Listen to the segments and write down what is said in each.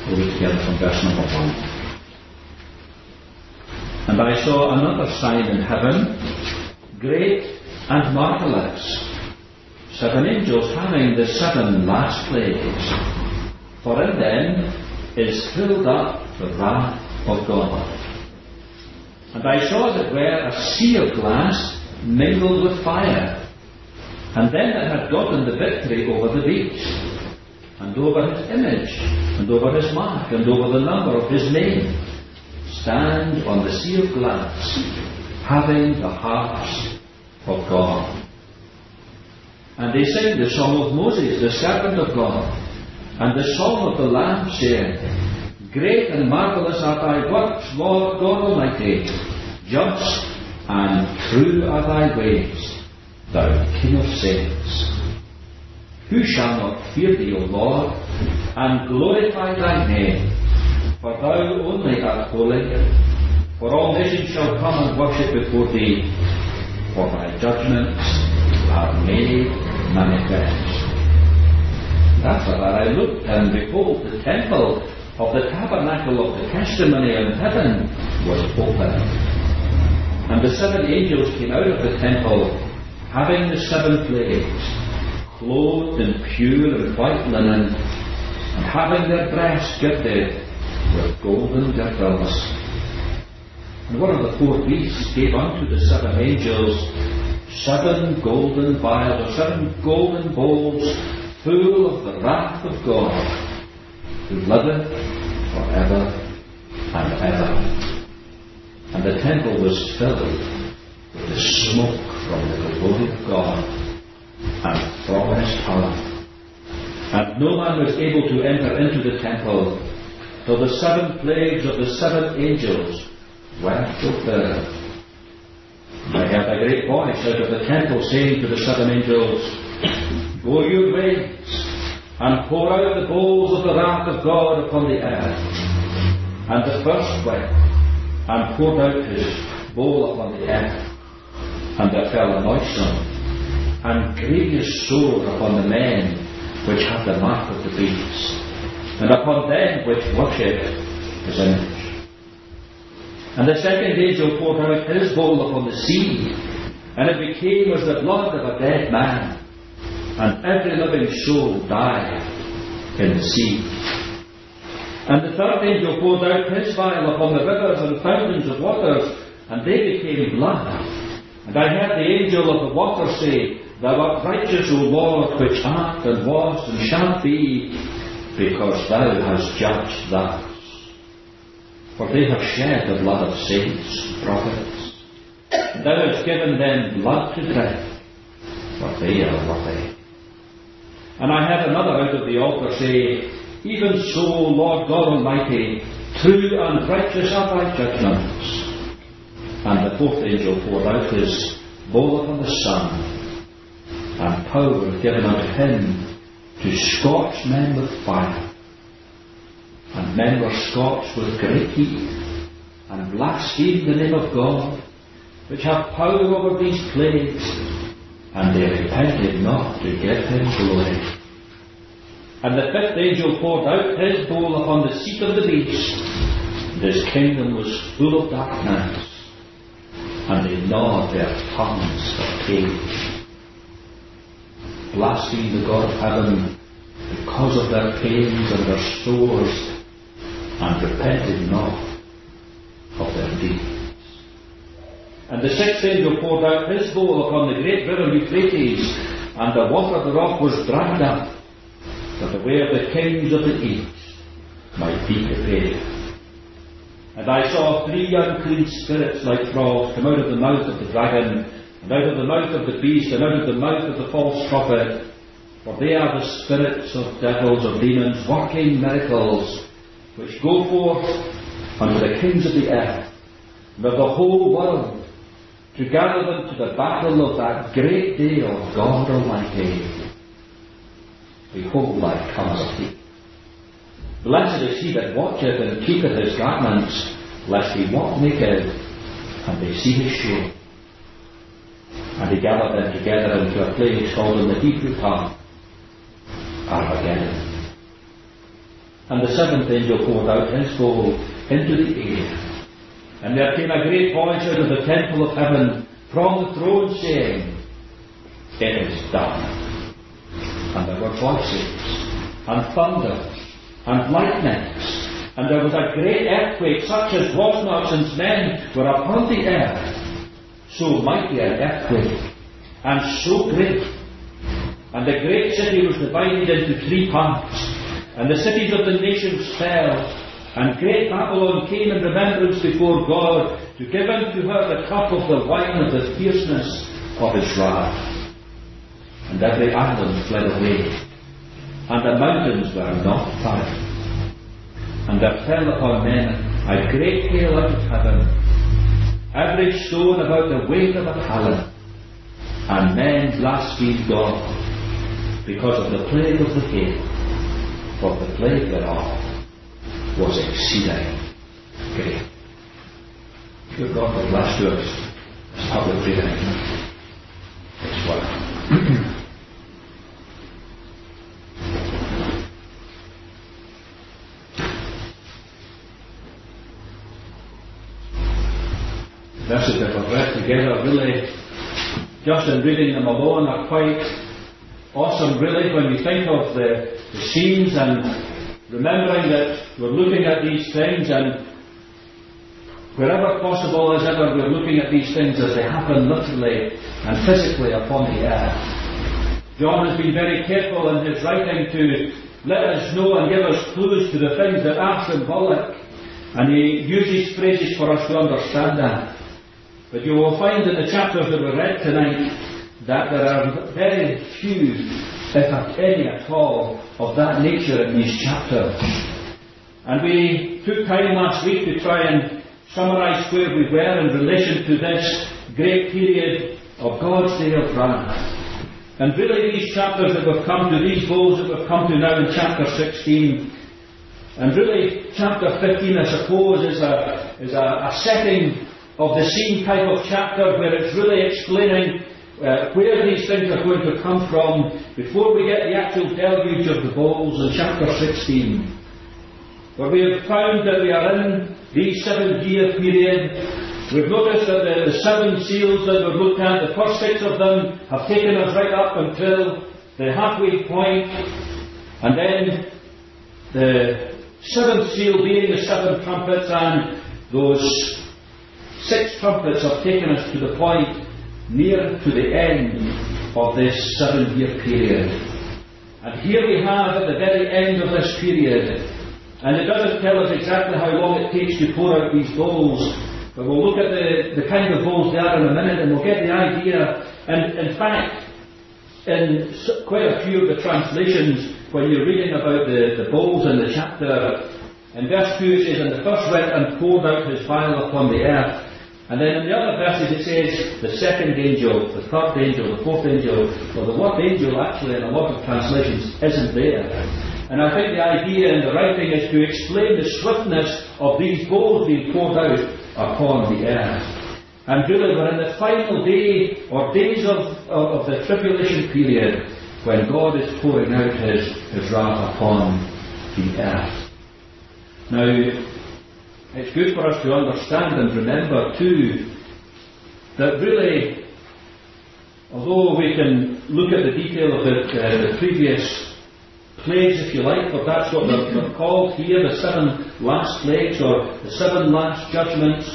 We'll read together from verse number 1. And I saw another sign in heaven, great and marvellous, 7 angels having the 7 last plagues, for in them is filled up the wrath of God. And I saw as it were a sea of glass mingled with fire, and them that had gotten the victory over the beast, and over his image, and over his mark, and over the number of his name, stand on the sea of glass, having the harps of God. And they sing the song of Moses, the servant of God, and the song of the Lamb, saying, Great and marvellous are thy works, Lord God Almighty. Just and true are thy ways, thou King of saints. Who shall not fear thee, O Lord, and glorify thy name? For thou only art holy. For all nations shall come and worship before thee, for thy judgments are made manifest. After that I looked, and behold, the temple of the tabernacle of the testimony in heaven was opened. And the 7 angels came out of the temple, having the 7 plagues, clothed in pure and white linen, and having their breasts girded with golden girdles. And one of the 4 beasts gave unto the 7 angels 7 golden vials, or 7 golden bowls, full of the wrath of God, who liveth for ever and ever. And the temple was filled with the smoke from the glory of God and from his power. And no man was able to enter into the temple till the 7 plagues of the 7 angels were fulfilled. And I heard a great voice out of the temple saying to the 7 angels, Go your ways, and pour out the bowls of the wrath of God upon the earth. And the first went, and poured out his bowl upon the earth, and there fell a noisome and grievous sore upon the men which have the mark of the beast, and upon them which worship his image. And the second angel poured out his bowl upon the sea, and it became as the blood of a dead man, and every living soul died in the sea. And the third angel poured out his vial upon the rivers and fountains of waters, and they became blood. And I heard the angel of the water say, Thou art righteous, O Lord, which art and was and shalt be, because thou hast judged thus. For they have shed the blood of saints and prophets, and thou hast given them blood to drink, for they are worthy. And I heard another out of the altar say, Even so, Lord God Almighty, true and righteous are thy judgments. And the 4th angel poured out his bowl upon the sun, and power was given unto him to scorch men with fire. And men were scorched with great heat, and blasphemed the name of God, which hath power over these plagues, and they repented not to give him glory. And the 5th angel poured out his bowl upon the seat of the beast, and his kingdom was full of darkness, and they gnawed their tongues for pain. Blasphemed the God of heaven because of their pains and their sores, and repented not of their deeds. And the 6th angel poured out his bowl upon the great river Euphrates, and the water thereof was dried up, that the way of the kings of the east might be prepared. And I saw 3 unclean spirits like frogs come out of the mouth of the dragon, and out of the mouth of the beast, and out of the mouth of the false prophet, for they are the spirits of devils, of demons, working miracles, which go forth unto the kings of the earth, and of the whole world, to gather them to the battle of that great day of God Almighty. Behold, I come as a thief. Blessed is he that watcheth and keepeth his garments, lest he walk naked, and they see his shame. And he gathered them together into a place called in the Hebrew tongue Armageddon. And the seventh angel poured out his bowl into the air. And there came a great voice out of the temple of heaven from the throne, saying, It is done. And there were voices, and thunder, and lightnings, and there was a great earthquake, such as was not since men were upon the earth. So mighty an earthquake, and so great. And the great city was divided into 3 parts, and the cities of the nations fell, and great Babylon came in remembrance before God, to give unto her the cup of the wine of the fierceness of his wrath. And every island fled away, and the mountains were not found. And there fell upon men a great hail out of heaven, every stone about the weight of a talent. And men blasphemed God because of the plague of the hail, for the plague thereof was exceeding great. Good God will bless to us as public reading His word. Verses that we've read together, really, just in reading them alone, are quite awesome, really, when you think of the scenes and remembering that we're looking at these things, and wherever possible as ever, we're looking at these things as they happen literally and physically upon the earth. John has been very careful in his writing to let us know and give us clues to the things that are symbolic, and he uses phrases for us to understand that. But you will find in the chapters that we read tonight that there are very few, if any at all, of that nature in these chapters. And we took time last week to try and summarise where we were in relation to this great period of God's day of wrath. And really these chapters that we've come to, these bowls that we've come to now in chapter 16, and really chapter 15 I suppose is a setting of the scene type of chapter where it's really explaining where these things are going to come from before we get the actual deluge of the bowls in chapter 16. But we have found that we are in the 7-year period. We've noticed that the 7 seals that we've looked at, the first 6 of them have taken us right up until the halfway point, and then the 7th seal being the 7 trumpets, and those 6 trumpets have taken us to the point near to the end of this 7-year period. And here we have at the very end of this period, and it doesn't tell us exactly how long it takes to pour out these bowls, but we'll look at the kind of bowls they are in a minute, and we'll get the idea. And in fact, in quite a few of the translations, when you're reading about the bowls in the chapter, in verse 2 it says, And the first went and poured out his vial upon the earth. And then in the other verses it says, the second angel, the third angel, the fourth angel. Well, the word angel actually in a lot of translations isn't there. And I think the idea in the writing is to explain the swiftness of these bowls being poured out upon the earth. And really we're in the final day or days of the tribulation period when God is pouring out his wrath upon the earth. Now, it's good for us to understand and remember too that really, although we can look at the detail of the previous plagues, if you like, but that's what they're called here, the 7 last plagues or the 7 last judgments,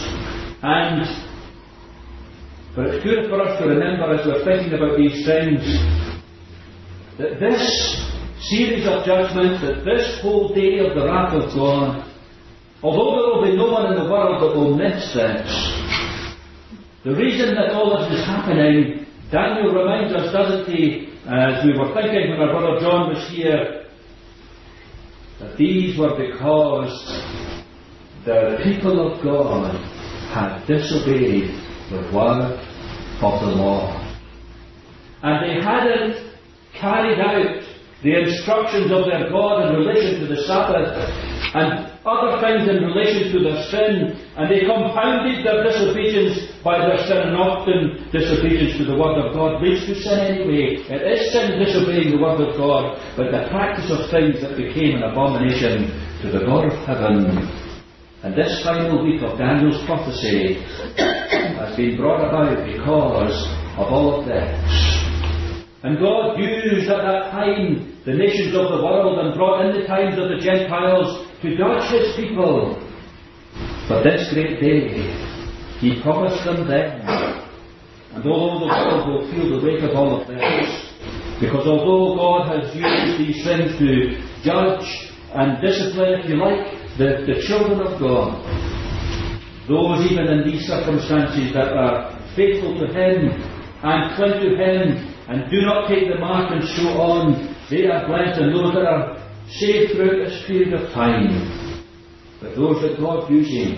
but it's good for us to remember as we're thinking about these things that this series of judgments, that this whole day of the wrath of God, although there will be no one in the world that will miss this, the reason that all this is happening, Daniel reminds us, doesn't he, as we were thinking when our brother John was here, that these were because the people of God had disobeyed the word of the Lord. And they hadn't carried out the instructions of their God in relation to the Sabbath. and other things in relation to their sin, and they compounded their disobedience by their sin, and often disobedience to the Word of God leads to sin anyway. It is sin disobeying the Word of God, but the practice of things that became an abomination to the God of heaven. And this final week of Daniel's prophecy has been brought about because of all of this. And God used at that time the nations of the world and brought in the times of the Gentiles to judge His people. But this great day, He promised them then. And although the world will feel the weight of all of this, because although God has used these things to judge and discipline, if you like, the children of God, those even in these circumstances that are faithful to Him and cling to Him and do not take the mark and so on, they are blessed, and those that are saved throughout this period of time. But those that God uses,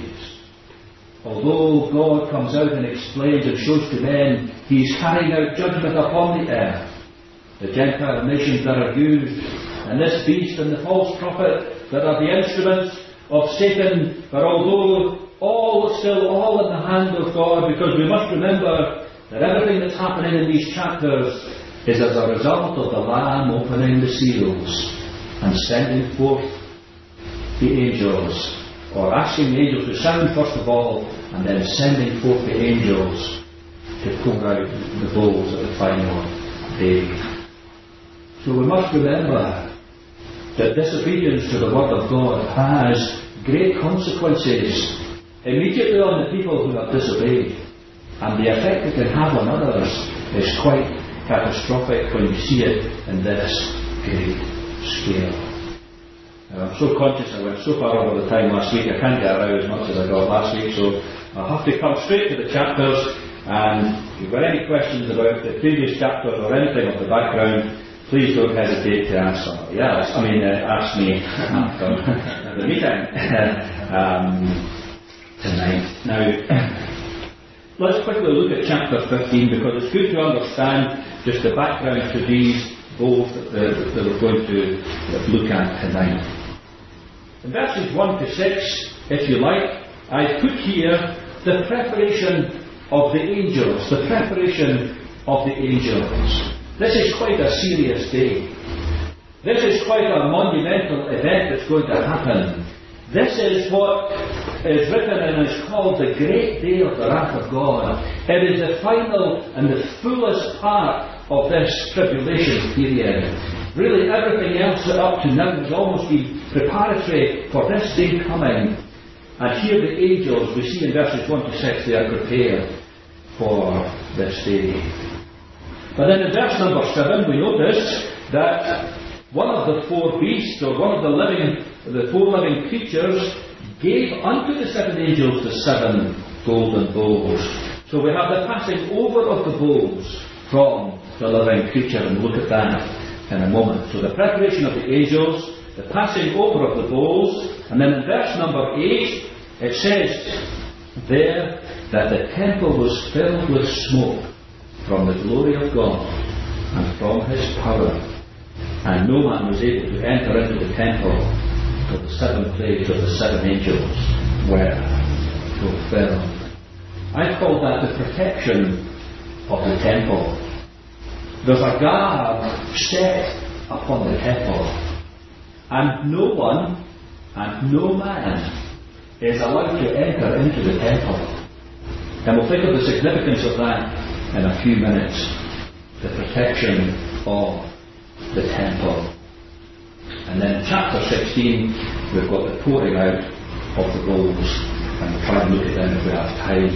although God comes out and explains and shows to men He is carrying out judgment upon the earth, the Gentile nations that are used, and this beast and the false prophet that are the instruments of Satan, but although still all in the hand of God, because we must remember that everything that's happening in these chapters is as a result of the Lamb opening the seals and sending forth the angels, or asking the angels to sound first of all, and then sending forth the angels to pour out the bowls at the final day. So we must remember that disobedience to the Word of God has great consequences immediately on the people who have disobeyed, and the effect it can have on others is quite catastrophic when you see it in this great scale. Now, I'm so conscious I went so far over the time last week, I can't get around as much as I got last week, so I'll have to come straight to the chapters. And if you've got any questions about the previous chapters or anything of the background, please don't hesitate to ask somebody else. Ask me after the meeting tonight. Now, let's quickly look at chapter 15, because it's good to understand just the background to these bowls that we're going to look at tonight. In verses 1 to 6, if you like, I put here the preparation of the angels. The preparation of the angels. This is quite a serious day. This is quite a monumental event that's going to happen. This is what is written and is called the great day of the wrath of God. It is the final and the fullest part of this tribulation period. Really, everything else up to now has almost been preparatory for this day coming. And here the angels, we see in verses 1 to 6, they are prepared for this day. But then in verse number 7, we notice that one of the four beasts, or one of the four living creatures, gave unto the seven angels the seven golden bowls. So we have the passing over of the bowls from the living creature, and we'll look at that in a moment. So the preparation of the angels, the passing over of the bowls, and then in verse number 8, it says there that the temple was filled with smoke from the glory of God and from His power, and no man was able to enter into the temple till the seven plagues of the seven angels were fulfilled. I call that the protection of the temple. There's a guard set upon the temple, and no one and no man is allowed to enter into the temple. And we'll think of the significance of that in a few minutes. The protection of the temple. And then chapter 16, we've got the pouring out of the bowls, and we'll try and look at them if we have time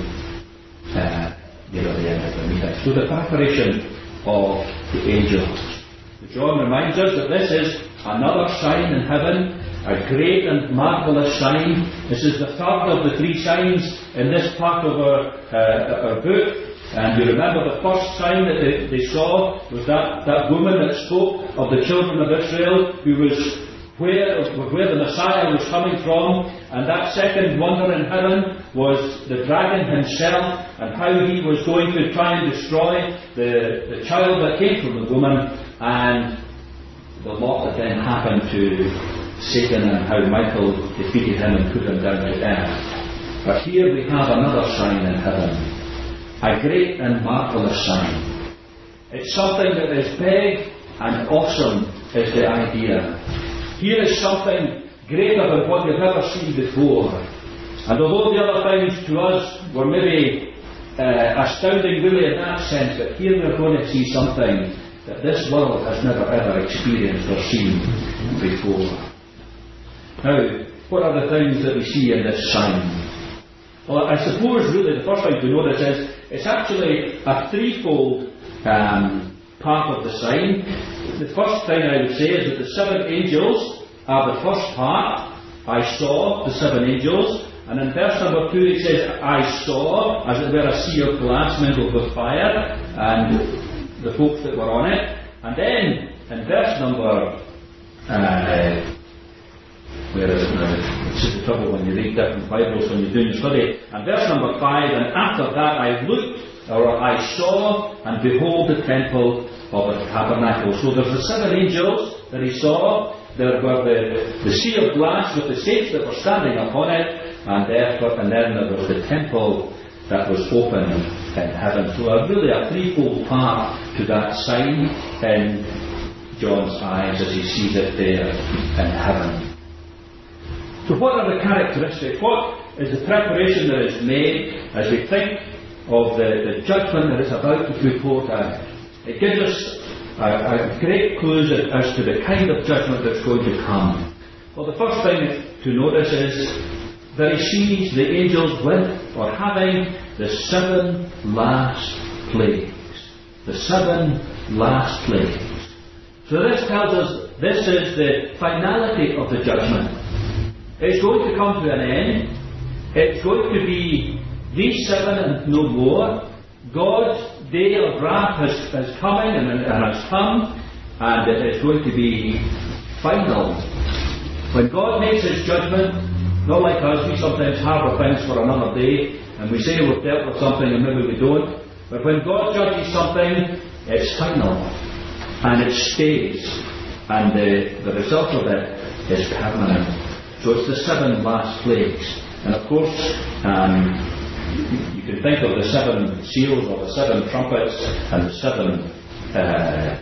near the end of the meeting. So the preparation of the angels. John reminds us that this is another sign in heaven, a great and marvellous sign. This is the third of the three signs in this part of our book. And you remember the first sign that they saw was that woman that spoke of the children of Israel, who was where the Messiah was coming from. And that second wonder in heaven was the dragon himself, and how he was going to try and destroy the child that came from the woman, and the lot that then happened to Satan and how Michael defeated him and put him down to earth. But here we have another sign in heaven, a great and marvellous sign. It's something that is big and awesome, is the idea. Here is something greater than what you've ever seen before. And although the other things to us were maybe astounding really in that sense, but here we're going to see something that this world has never ever experienced or seen before. Now, what are the things that we see in this sign? Well, I suppose really the first thing to notice is it's actually a threefold part of the sign. The first thing I would say is that the 7 angels are the first part. I saw the 7 angels. And in verse number 2 it says, I saw, as it were, a sea of glass mingled with fire, and the folks that were on it. And then, in verse number, where is it now? This is the trouble when you read different Bibles when you're doing your study. And verse number 5, and after that I looked, or I saw, and behold the temple of the tabernacle. So there's the 7 angels that he saw. There were the sea of glass with the saints that were standing upon it. And then there was the temple that was open in heaven. So really a threefold part to that sign in John's eyes as he sees it there in heaven. So what are the characteristics? What is the preparation that is made as we think of the judgment that is about to be poured out? It gives us a great clues as to the kind of judgment that's going to come. Well, the first thing to notice is that he sees the angels with or having the 7 last plagues. The 7 last plagues. So this tells us this is the finality of the judgment. It's going to come to an end. It's going to be these 7 and no more. God's day of wrath is coming and has come, and it is going to be final. When God makes his judgment, not like us, we sometimes harbour things for another day, and we say we've dealt with something and maybe we don't. But when God judges something, it's final, and it stays, and the result of it is permanent. So it's the 7 last plagues. And of course, you can think of the 7 seals or the 7 trumpets and the 7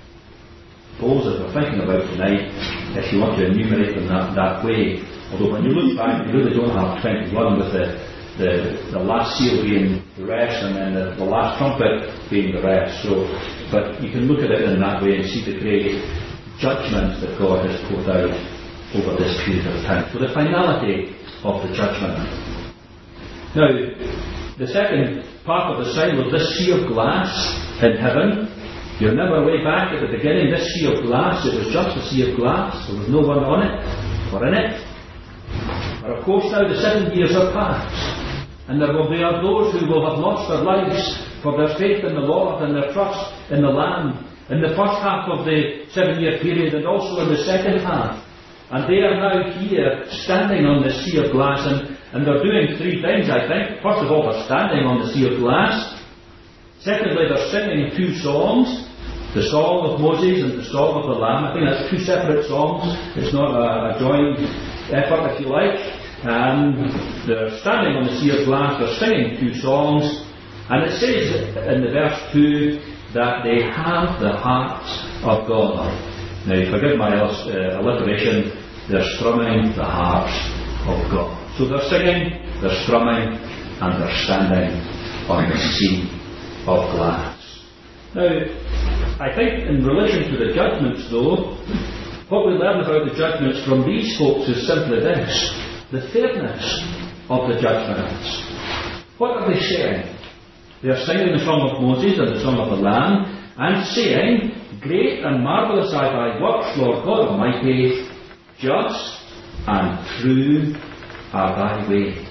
bowls that we're thinking about tonight, if you want to enumerate them that way. Although when you look back, you really don't have 21 with the last seal being the rest and then the last trumpet being the rest. So, but you can look at it in that way and see the great judgment that God has poured out over this period of time. So the finality of the judgment. Now, the second part of the sign was this sea of glass in heaven. You remember way back at the beginning, this sea of glass, it was just a sea of glass. There was no one on it or in it. But of course now the 7 years are past, and there will be those who will have lost their lives for their faith in the Lord and their trust in the Lamb in the first half of the 7-year period and also in the second half. And they are now here standing on the sea of glass, and they're doing 3 things, I think. First of all, they're standing on the sea of glass. Secondly, they're singing 2 songs, the Song of Moses and the Song of the Lamb. I think that's 2 separate songs. It's not a joint effort, if you like. They're standing on the sea of glass, they're singing 2 songs, and it says in the verse 2 that they have the heart of God. Now, forgive my alliteration, they're strumming the harps of God. So they're singing, they're strumming, and they're standing on the sea of glass. Now, I think in relation to the judgments, though, what we learn about the judgments from these folks is simply this: the fairness of the judgments. What are they saying? They are singing the song of Moses and the song of the Lamb, and saying, Great and marvellous are thy works, Lord God Almighty, just and true are thy ways.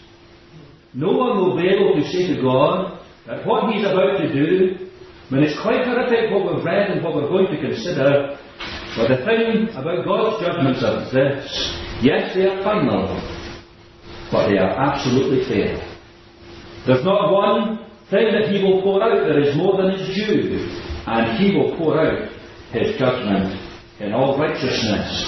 No one will be able to say to God that what he's about to do, when it's quite horrific what we've read and what we're going to consider, but the thing about God's judgments is this: yes, they are final, but they are absolutely fair. There's not one thing that he will pour out that is more than is due, and he will pour out his judgment in all righteousness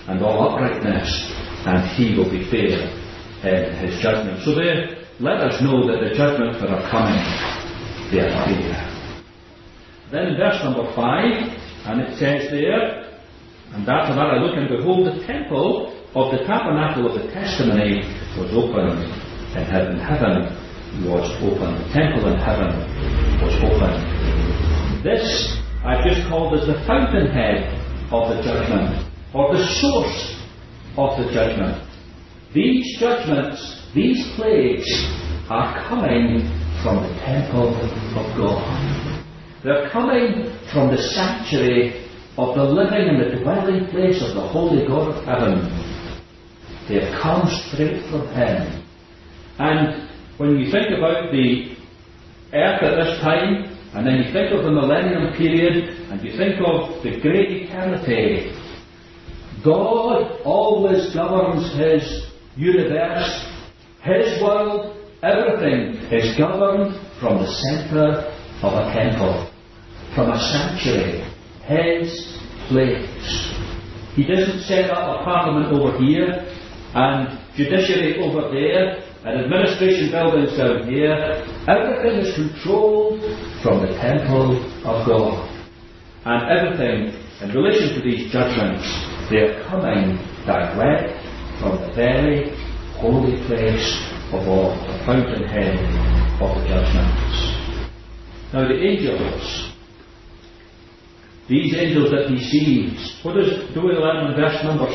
and all uprightness, and he will be fair in his judgment. So there, let us know that the judgments that are coming, they are fair. Then in verse number 5, and it says there, and after that I look, and behold, the temple of the tabernacle of the testimony was opened in heaven. Heaven was open. The temple in heaven was open. This I've just called as the fountainhead of the judgment, or the source of the judgment. These judgments, these plagues, are coming from the temple of God. They're coming from the sanctuary of the living and the dwelling place of the holy God of heaven. They have come straight from Him. And when you think about the earth at this time, and then you think of the millennium period, and you think of the great eternity, God always governs His universe, His world, everything is governed from the centre of a temple, from a sanctuary, His place. He doesn't set up a parliament over here, and judiciary over there, and administration buildings down here. Everything is controlled from the temple of God. And everything in relation to these judgments, they are coming direct from the very holy place of all, the fountainhead of the judgments. Now the angels, these angels that he sees, what does Joel 11 verse number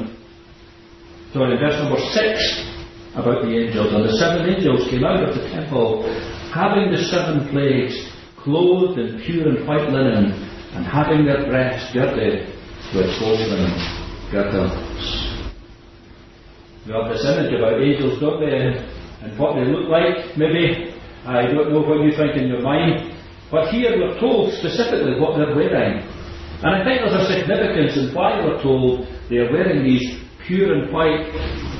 6 about the angels? And the 7 angels came out of the temple, having the 7 plagues, clothed in pure and white linen, and having their breasts girded with golden girdles. We have this image about angels, don't we, and what they look like, maybe. I don't know what you think in your mind. But here we're told specifically what they're wearing. And I think there's a significance in why we're told they're wearing these pure and white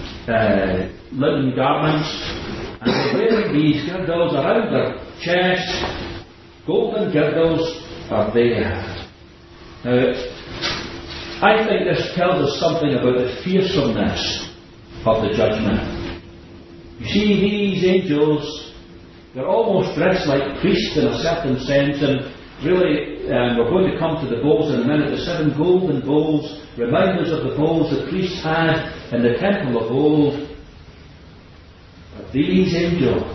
linen garments, and they're wearing these girdles around their chest. Golden girdles are there. Now, I think this tells us something about the fearsomeness of the judgment. You see, these angels, they're almost dressed like priests in a certain sense, and really, we're going to come to the bowls in a minute. The 7 golden bowls, reminders of the bowls the priests had in the temple of old. But these angels,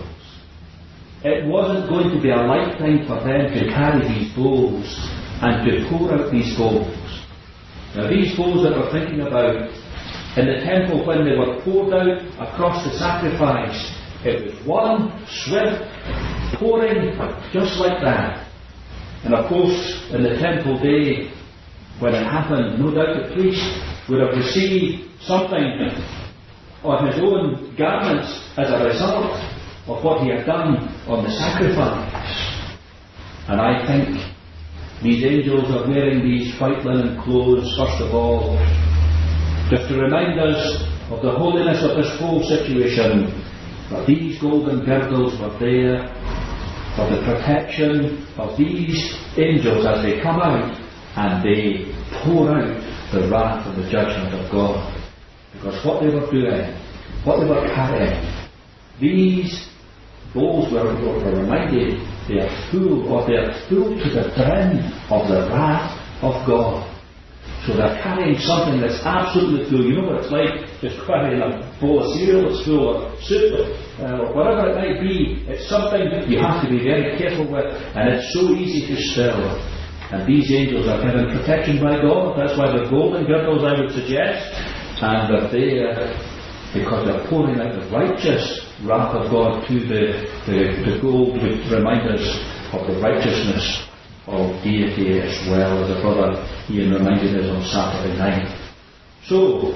it wasn't going to be a lifetime for them to carry these bowls and to pour out these bowls. Now these bowls that we're thinking about in the temple, when they were poured out across the sacrifice, it was one swift pouring just like that. And of course, in the temple day, when it happened, no doubt the priest would have received something on his own garments as a result of what he had done on the sacrifice. And I think these angels are wearing these white linen clothes, first of all, just to remind us of the holiness of this whole situation. But these golden girdles were there for the protection of these angels as they come out and they pour out the wrath and the judgment of God. Because what they were doing, what they were carrying, these bowls were reminded they are full to the brim of the wrath of God. So they're carrying something that's absolutely full. You know what it's like just carrying a bowl of cereal that's full, or soup, or whatever it might be. It's something that you have to be very careful with, and it's so easy to spill. And these angels are given protection by God. That's why they're golden girdles, I would suggest. And they're there because they're pouring out the righteous wrath of God to the gold, which remind us of the righteousness of deity, as well as a brother Ian reminded us on Saturday night. So,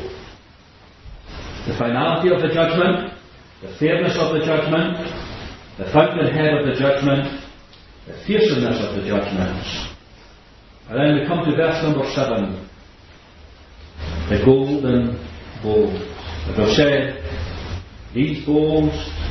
the finality of the judgment, the fairness of the judgment, the fountainhead of the judgment, the fearsomeness of the judgments. And then we come to verse number 7. The golden bowls. As I've said, these bowls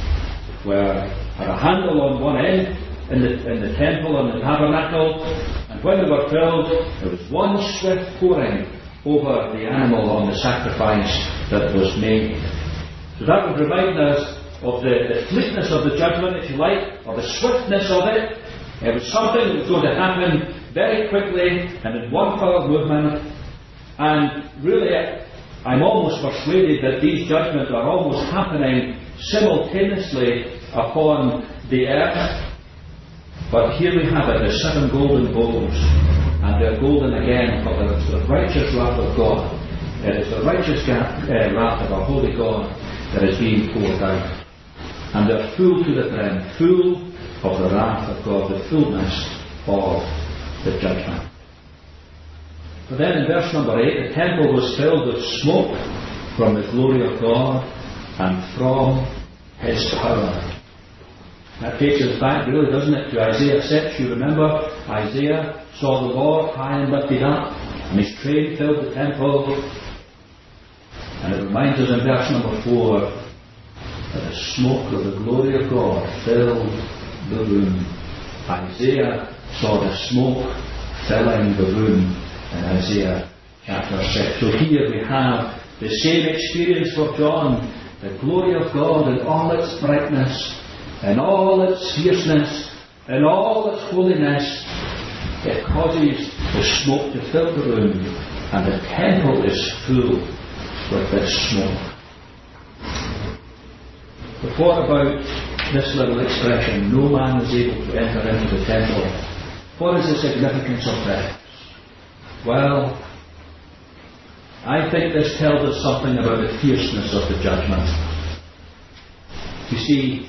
had a handle on one end in the temple and the tabernacle, and when they were filled, there was one swift pouring over the animal on the sacrifice that was made. So that would remind us of the fleetness of the judgment, if you like, or the swiftness of it. It was something that was going to happen very quickly and in one foul movement. And really, I'm almost persuaded that these judgments are almost happening simultaneously upon the earth. But here we have it, the 7 golden bowls, and they're golden again, for it's the righteous wrath of God. It is the righteous wrath of our holy God that is being poured out. And they're full to the brim, full of the wrath of God, the fullness of the judgment. But then in verse number 8, the temple was filled with smoke from the glory of God and from His power. That takes us back, really, doesn't it, to Isaiah 6. You remember, Isaiah saw the Lord high and lifted up, and His train filled the temple. And it reminds us in verse number 4 that the smoke of the glory of God filled the room. Isaiah saw the smoke filling the room in Isaiah chapter 6. So here we have the same experience for John, the glory of God in all its brightness, in all its fierceness, in all its holiness. It causes the smoke to fill the room, and the temple is full with this smoke. But what about this little expression, no man is able to enter into the temple? What is the significance of that? Well, I think this tells us something about the fierceness of the judgment. You see,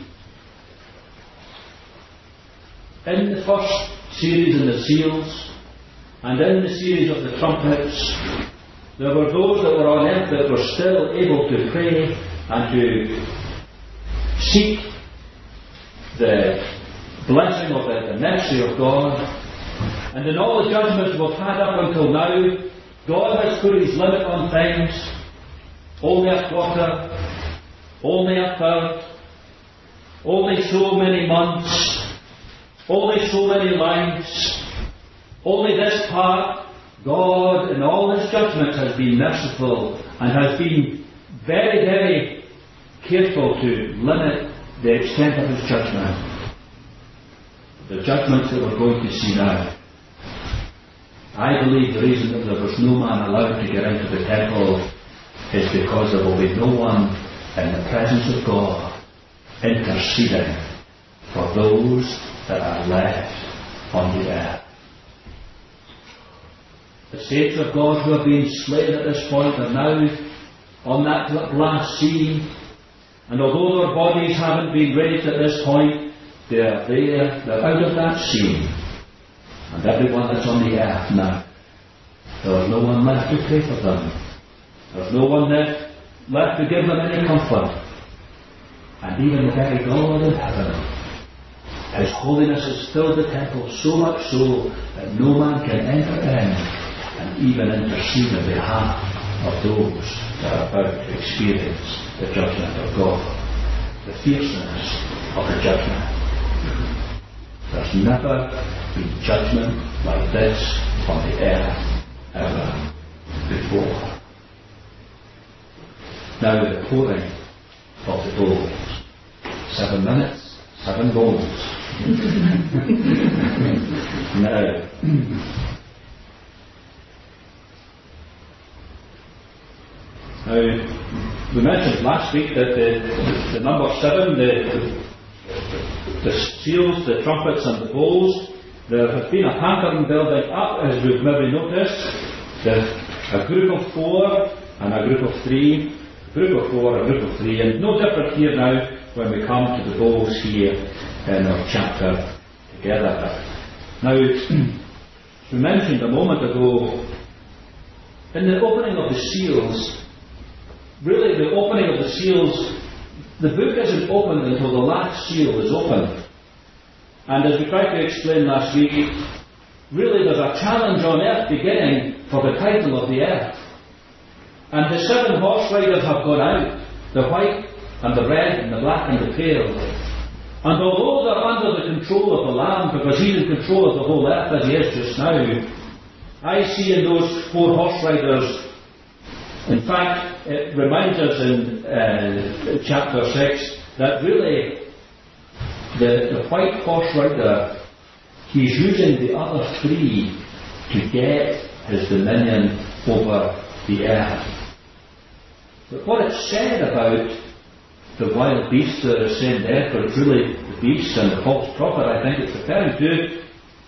in the first series in the seals, and in the series of the trumpets, there were those that were on earth that were still able to pray and to seek the blessing of the mercy of God. And in all the judgments we've had up until now, God has put His limit on things. Only a quarter, only a third, only so many months, only so many lives, only this part. God in all His judgments has been merciful and has been very, very careful to limit the extent of His judgment. The judgments that we're going to see now, I believe the reason that there was no man allowed to get into the temple is because there will be no one in the presence of God interceding for those that are left on the earth. The saints of God who have been slain at this point are now on that last scene, and although their bodies haven't been raised at this point, they're there, they're out of that scene. And everyone that's on the earth now, there's no one left to pray for them. There's no one left to give them any comfort. And even the very God in heaven, His holiness has filled the temple so much so that no man can enter in and even intercede on behalf of those that are about to experience the judgment of God, the fierceness of the judgment. There's never been judgment like this on the earth ever before. Now the pouring of the bowls. 7 minutes, 7 bowls. Now, we mentioned last week that the number 7, the seals, the trumpets and the bowls, there has been a pattern building up, as we've maybe noticed. There's a group of 4 and a group of 3. A group of 4, a group of 3, and no different here now when we come to the bowls here in our chapter together. Now, we mentioned a moment ago, in the opening of the seals, really the opening of the seals, the book isn't opened until the last seal is opened. And as we tried to explain last week, really there's a challenge on earth beginning for the title of the earth. And the 7 horse riders have gone out, the white and the red and the black and the pale. And although they're under the control of the Lamb, because He's in control of the whole earth as He is just now, I see in those 4 horse riders, in fact, it reminds us in chapter 6 that really the white horse rider, he's using the other 3 to get his dominion over the earth. But what it's said about the wild beasts that are saying there, but it's really the beasts and the false prophet, I think it's referring to,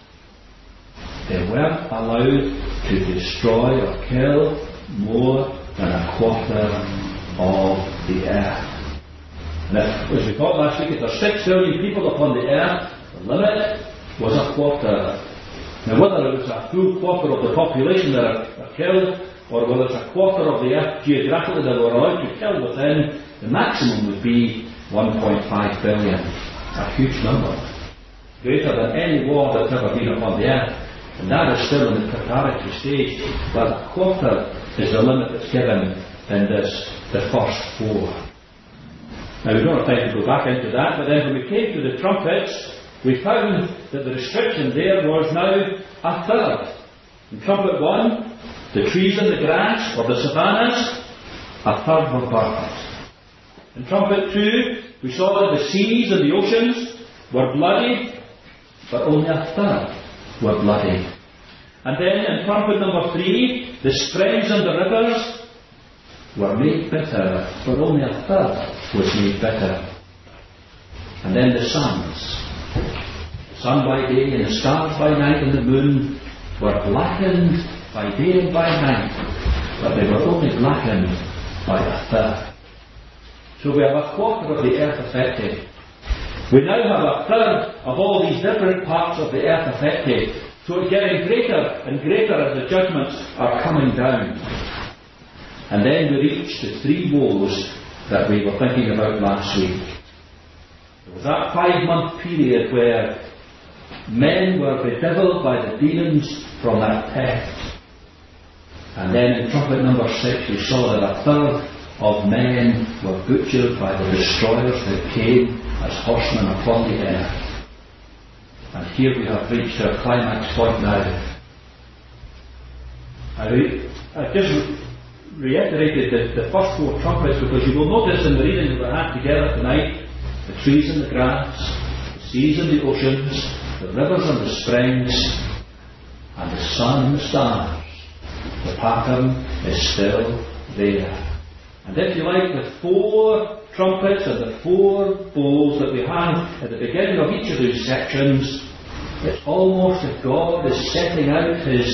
they weren't allowed to destroy or kill more than a quarter of the earth. And as we thought last week, if there's 6 billion people upon the earth, the limit was a quarter. Now whether it was a full quarter of the population that are killed, or whether it's a quarter of the earth geographically that were allowed to kill within, the maximum would be 1.5 billion. A huge number. Greater than any war that's ever been upon the earth. And that is still in the preparatory stage, but a quarter is the limit that's given in the first 4. Now we don't have time to go back into that, but then when we came to the trumpets, we found that the restriction there was now a third. In trumpet 1, the trees and the grass, or the savannas, a third were burnt. In trumpet 2, we saw that the seas and the oceans were bloody, but only a third were bloody. And then in trumpet number 3, the springs and the rivers were made bitter, but only a third was made bitter. And then the suns, the sun by day and the stars by night and the moon, were blackened by day and by night, but they were only blackened by a third. So we have a quarter of the earth affected. We now have a third of all these different parts of the earth affected. So it's getting greater and greater as the judgments are coming down. And then we reach the 3 woes that we were thinking about last week. There was that 5-month period where men were bedeviled by the demons from that theft. And then in trumpet number 6 we saw that a third of men were butchered by the destroyers that came as horsemen upon the earth. And here we have reached our climax point now. I just reiterated the first 4 trumpets because you will notice in the reading that we had together tonight, the trees and the grass, the seas and the oceans, the rivers and the springs, and the sun and the stars. The pattern is still there. And if you like, the 4 trumpets and the 4 bowls that we have at the beginning of each of these sections, it's almost as God is setting out His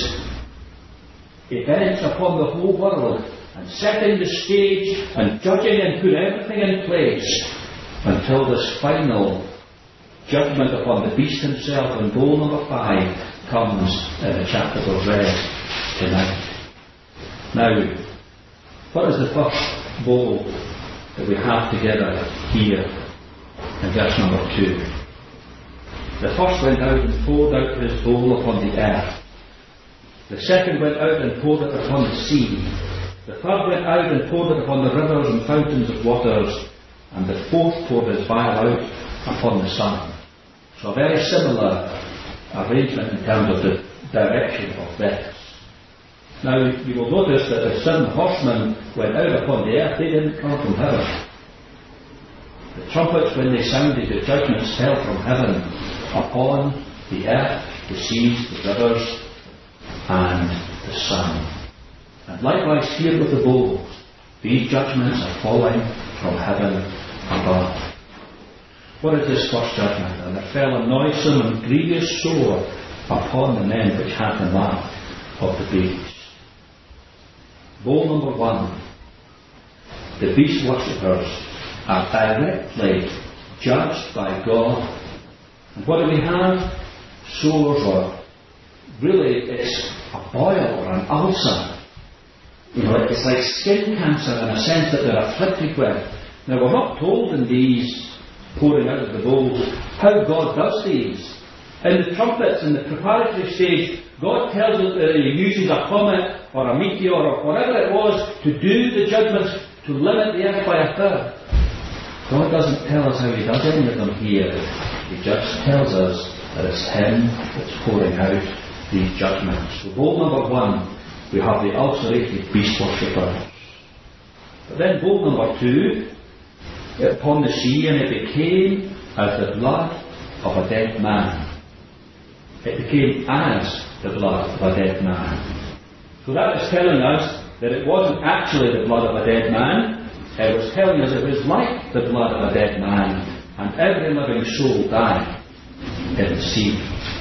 events upon the whole world and setting the stage and judging and putting everything in place until this final judgment upon the beast himself in bowl number 5 comes in the chapter we've read tonight. Now, what is the first bowl that we have together here in verse number 2? The first went out and poured out his bowl upon the earth. The second went out and poured it upon the sea. The third went out and poured it upon the rivers and fountains of waters. And the fourth poured his vial out upon the sun. So a very similar arrangement in terms of the direction of this. Now you will notice that the 7 horsemen went out upon the earth. They didn't come from heaven. The trumpets, when they sounded, the judgments fell from heaven upon the earth, the seas, the rivers, and the sun. And likewise here with the bowls, these judgments are falling from heaven above. What is this first judgment? And there fell a noisome and grievous sore upon the men which had the mark of the beast. Bowl number 1. The beast worshippers are directly judged by God. And what do we have? Sores, or really it's a boil or an ulcer. It's like skin cancer in a sense that they're afflicted with. Now we're not told in these pouring out of the bowls how God does these. In the trumpets, in the preparatory stage, God tells us that He uses a comet or a meteor or whatever it was to do the judgments to limit the earth by a third. God doesn't tell us how He does any of them here. He just tells us that it's Him that's pouring out these judgments. So bowl number 1, we have the ulcerated beast worshippers. But then bowl number 2, upon the sea, and it became as the blood of a dead man. It became as the blood of a dead man. So that is telling us that it wasn't actually the blood of a dead man. It was telling us it was like the blood of a dead man, and every living soul died in the sea.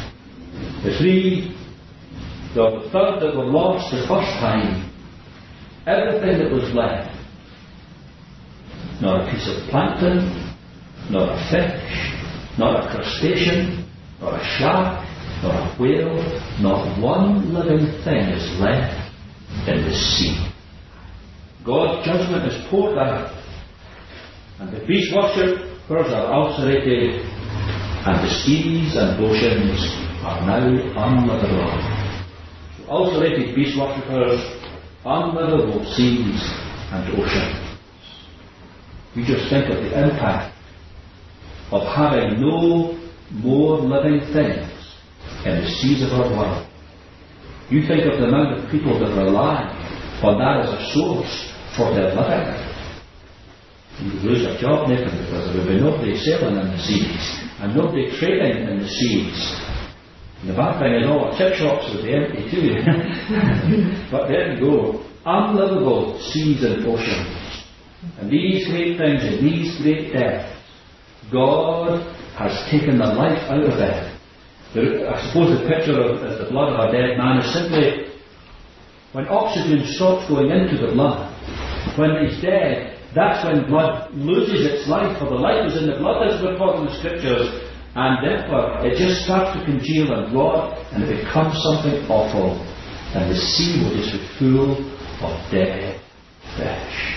The third that were lost the first time, everything that was left, not a piece of plankton, not a fish, not a crustacean, not a shark, not a whale, not one living thing is left in the sea. God's judgment is poured out, and the beast worshippers are ulcerated, and the seas and oceans are now unlivable. So ulcerated beast worshippers, unlivable seas and oceans. You just think of the impact of having no more living things in the seas of our world. You think of the amount of people that rely on that as a source for their living. You would lose a job, Nathan, because there would be nobody sailing in the seas and nobody trading in the seas. And the bad thing is all our chip shops would be empty too. But there you go. Unlivable seas and oceans. And these great things and these great depths, God has taken the life out of it. I suppose the picture of the blood of a dead man is simply when oxygen stops going into the blood. When he's dead, that's when blood loses its life, for the life is in the blood, as we're taught in the scriptures, and therefore it just starts to congeal and rot, and it becomes something awful, and the sea will just be full of dead fish.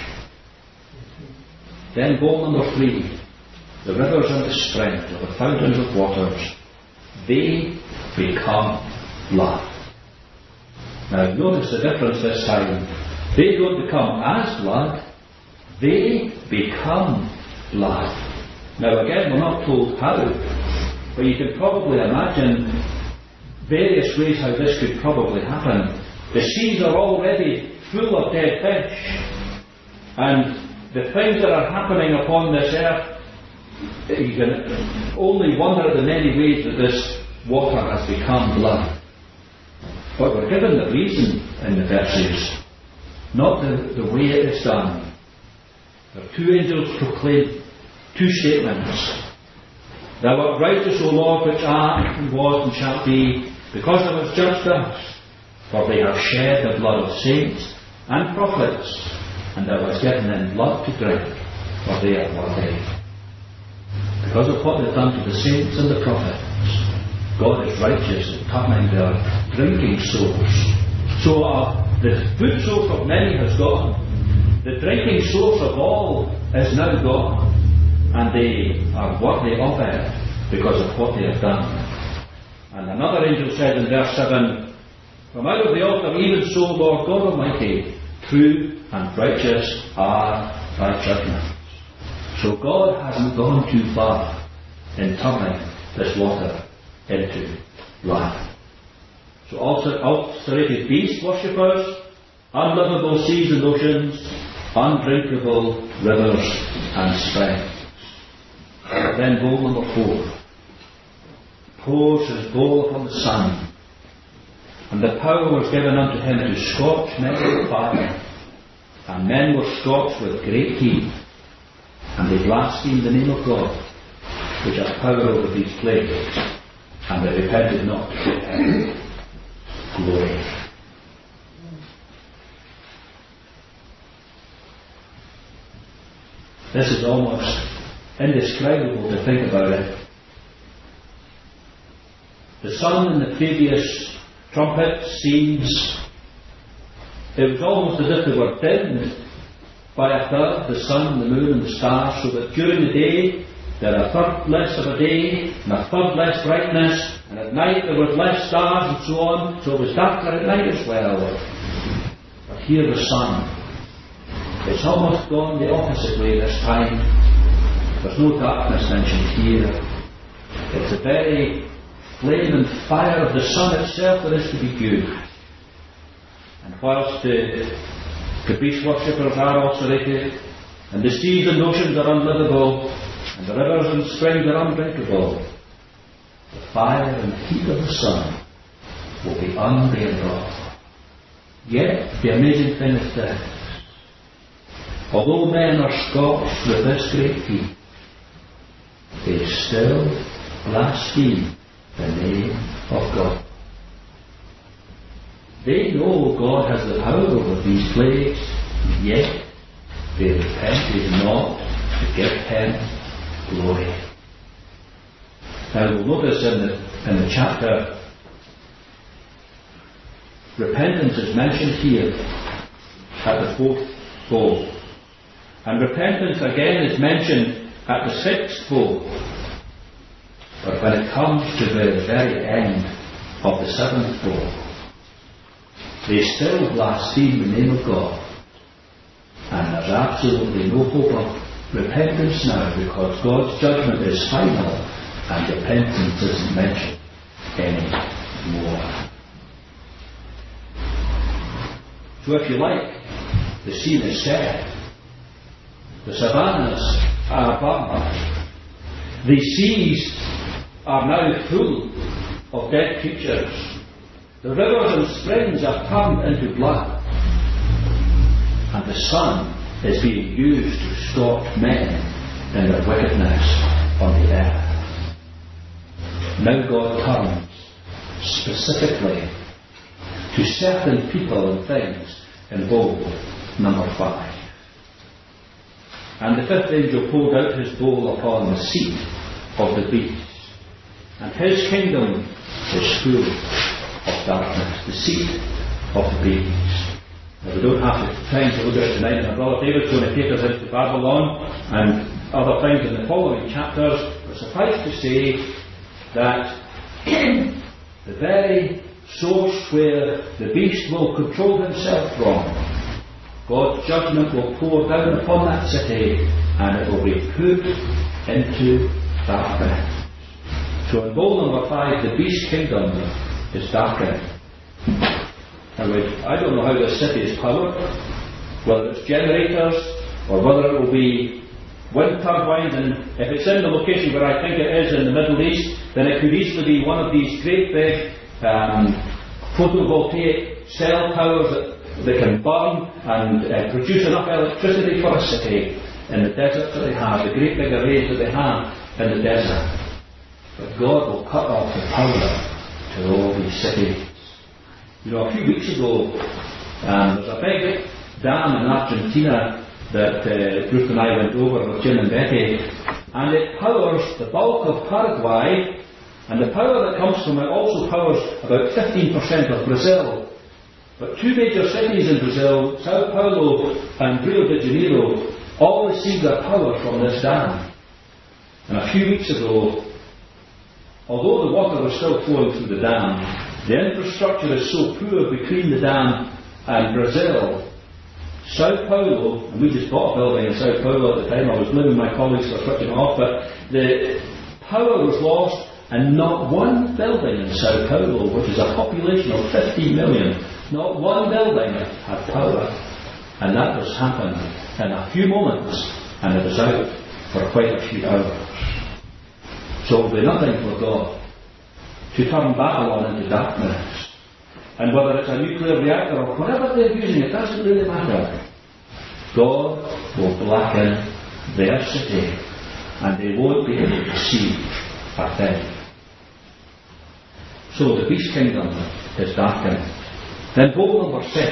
Then bowl number 3, the rivers and the springs, or the fountains of waters, they become blood. Now notice the difference this time. They don't become as blood, they become blood. Now again, we're not told how, but you can probably imagine various ways how this could probably happen. The seas are already full of dead fish, and the things that are happening upon this earth, you can only wonder at the many ways that this water has become blood. But we're given the reason in the verses, not the way it is done. There are 2 angels proclaim 2 statements. Thou art righteous, O Lord, which art and was and shall be, because thou hast judged us. For they have shed the blood of saints and prophets, and thou hast given them blood to drink, for they are worthy. Because of what they've done to the saints and the prophets, God is righteous in turning their drinking source. So the food source of many has gone. The drinking source of all is now gone. And they are worthy of it because of what they have done. And another angel said in verse 7, From out of the altar, even so, Lord God Almighty, true and righteous are thy judgments. So God hasn't gone too far in turning this water into blood. So ulcerated beast worshippers, unlivable seas and oceans, undrinkable rivers and springs. Then bowl number 4. Pours his bowl upon the sun, and the power was given unto him to scorch men with fire, and men were scorched with great heat, and they blasphemed the name of God, which hath power over these plagues, and they repented not to give him glory. This is almost indescribable to think about it. The sun in the previous trumpet seems, it was almost as if they were dimmed by a third, the sun, the moon and the stars, so that during the day there are a third less of a day and a third less brightness, and at night there were less stars and so on, so it was darker at night as well. But here the sun, it's almost gone the opposite way this time. There's no darkness mentioned here. It's a very flame and fire of the sun itself that is to be viewed. And whilst the beast worshippers are ulcerated, and the seas and oceans are unlivable, and the rivers and springs are undrinkable, the fire and heat of the sun will be unbearable. Yet the amazing thing is this: although men are scorched with this great heat, they still blaspheme the name of God. They know God has the power over these plagues, yet they repent not to give Him glory. Now we'll notice in the chapter, repentance is mentioned here at the 4th bowl. And repentance again is mentioned at the 6th bowl. But when it comes to the very end of the 7th bowl, they still blaspheme the name of God. And there's absolutely no hope of repentance now, because God's judgment is final and repentance isn't mentioned anymore. So if you like, the scene is set. The savannas are burned. The seas are now full of dead creatures. The rivers and springs are turned into blood. And the sun is being used to stop men in their wickedness on the earth. Now God turns specifically to certain people and things in bowl number 5. And the 5th angel poured out his bowl upon the seat of the beast, and his kingdom is full of darkness. The seat of the beast. Now, we don't have time to look at it tonight, and our brother David's going to take us into Babylon and other things in the following chapters, but suffice to say that the very source where the beast will control himself from, God's judgment will pour down upon that city, and it will be put into darkness. So in bowl number 5, the beast kingdom is darkened. Now, I don't know how this city is powered, whether it's generators or whether it will be wind turbines, and if it's in the location where I think it is in the Middle East, then it could easily be one of these great big photovoltaic cell towers that they can burn and produce enough electricity for a city in the desert that they have, the great big arrays that they have in the desert. But God will cut off the power to all these cities. You know, a few weeks ago, there's a big dam in Argentina that Ruth and I went over with Jim and Betty, and it powers the bulk of Paraguay, and the power that comes from it also powers about 15% of Brazil. But 2 major cities in Brazil, Sao Paulo and Rio de Janeiro, all receive their power from this dam. And a few weeks ago, although the water was still flowing through the dam, the infrastructure is so poor between the dam and Brazil. Sao Paulo, and we just bought a building in Sao Paulo at the time, I was living with my colleagues for switching off, but the power was lost, and not one building in Sao Paulo, which is a population of 50 million, not one building had power. And that was happened in a few moments, and it was out for quite a few hours. So it will be nothing for God to turn Babylon into darkness. And whether it's a nuclear reactor or whatever they're using, it doesn't really matter. God will blacken their city, and they won't be able to see a thing. So the beast kingdom is darkened. Then bowl number 6.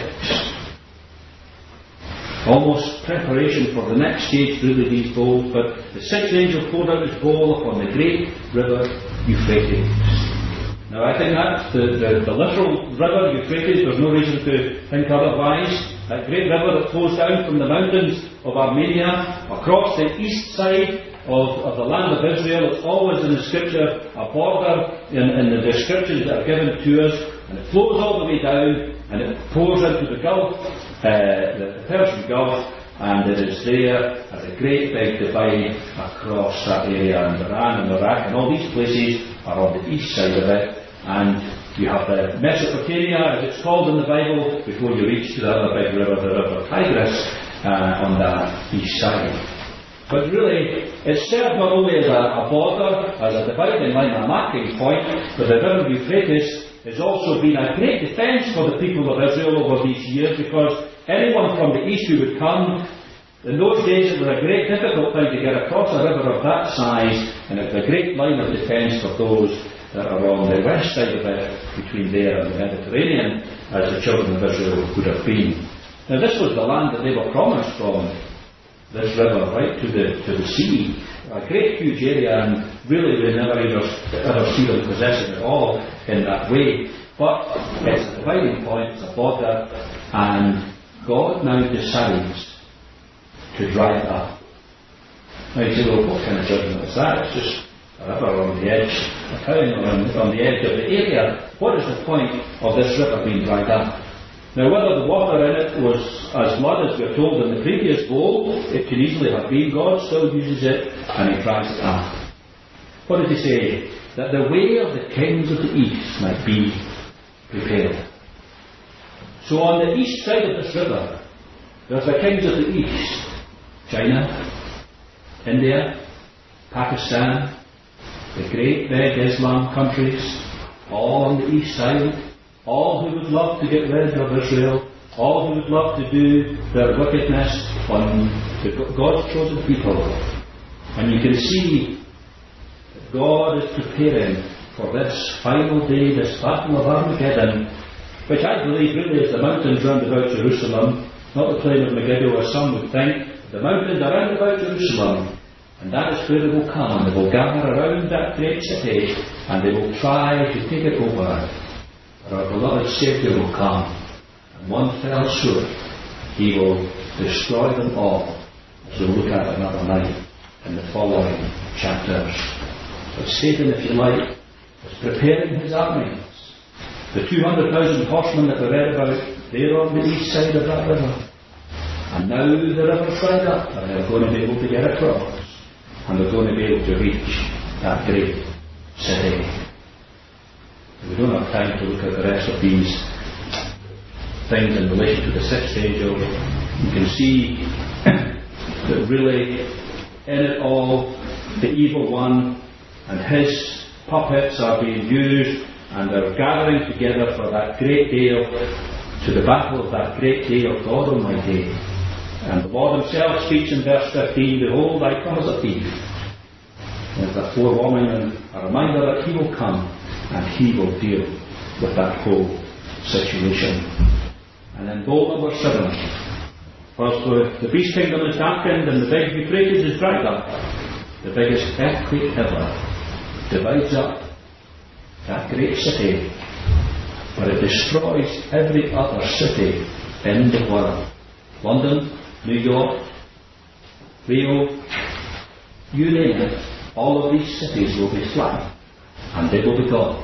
Almost preparation for the next stage, really, these bowls. But the 6th angel poured out his bowl upon the great river Euphrates. Now, I think that's the literal river Euphrates. There's no reason to think otherwise. That great river that flows down from the mountains of Armenia across the east side of the land of Israel. It's always in the scripture a border in the descriptions that are given to us, and it flows all the way down, and it pours into the Gulf, the Persian Gulf, and it is there as a great big divide across that area, and Iran and Iraq and all these places are on the east side of it, and you have the Mesopotamia, as it's called in the Bible, before you reach to the other big river, the river Tigris, on the east side. But really, it served not only as a border, as a dividing line, a marking point, but the river Euphrates has also been a great defence for the people of Israel over these years, because anyone from the east who would come, in those days it was a great difficult thing to get across a river of that size, and it was a great line of defence for those that are on the west side of it, between there and the Mediterranean, as the children of Israel would have been. Now this was the land that they were promised from this river right to the sea, a great huge area, and really we never ever see them possess it at all in that way. But it's a dividing point, it's a border, and God now decides to dry it up. Now you say, well, what kind of judgment is that? It's just a river on the edge, a town on the edge of the area. What is the point of this river being dried up? Now, whether the water in it was as blood as we are told in the previous bowl, it can easily have been. God still uses it, and He dries it up. What did He say? That the way of the kings of the east might be prepared. So on the east side of this river, there's the kings of the east: China, India, Pakistan, the great big Islam countries, all on the east side. All who would love to get rid of Israel, all who would love to do their wickedness on God's chosen people. And you can see that God is preparing for this final day, this battle of Armageddon, which I believe really is the mountains round about Jerusalem, not the plain of Megiddo as some would think. The mountains are round about Jerusalem, and that is where they will come, and they will gather around that great city, and they will try to take it over. Our beloved Saviour will come, and one fell swoop, He will destroy them all, as we'll look at another night in the following chapters. But Satan, if you like, is preparing his armies. The 200,000 horsemen that we read about, they're on the east side of that river. And now the river's dried up, and they're going to be able to get across, and they're going to be able to reach that great city. We don't have time to look at the rest of these things in relation to the sixth angel. You can see that really in it all, the evil one and his puppets are being used, and they're gathering together for that great day to the battle of that great day of God Almighty. And the Lord Himself speaks in verse 15, "Behold, I come as a thief." There's a forewarning and a reminder that He will come, and He will deal with that whole situation. And then bowl number 7. First, the beast kingdom is darkened, and the big Euphrates is dried up. The biggest earthquake ever divides up that great city, but it destroys every other city in the world. London, New York, Rio, you name it, all of these cities will be flat, and they will be gone.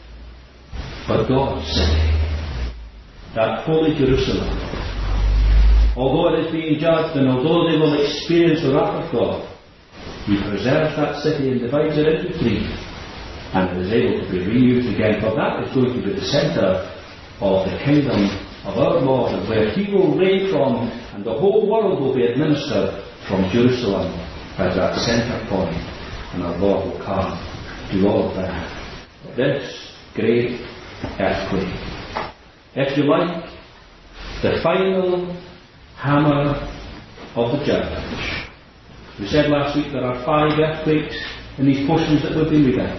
But God's city, that holy Jerusalem, although it is being judged, and although they will experience the wrath of God, He preserves that city and divides it into 3, and it is able to be reused again. For that is going to be the centre of the kingdom of our Lord, and where He will reign from, and the whole world will be administered from Jerusalem as that centre point, and our Lord will come, do all of that. This great earthquake, if you like, the final hammer of the judge. We said last week there are 5 earthquakes in these portions that we've been reading.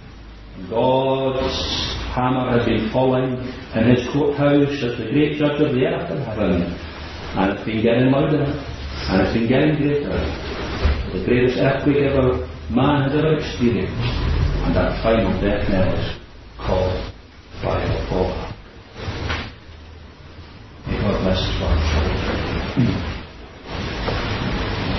God's hammer has been falling in His courthouse as the great judge of the earth and heaven, and it's been getting louder, and it's been getting greater. The greatest earthquake ever man has ever experienced, and that final death knell is called by the Father. May God bless His word.